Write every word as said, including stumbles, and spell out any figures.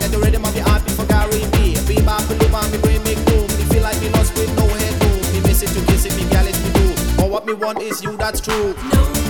Get the rhythm of your heart before Gary B. Be back with live on me brain make room. Me feel like me lost with no head room. Me miss it to kiss it, me gal it me do. But what me want is you, that's true. No.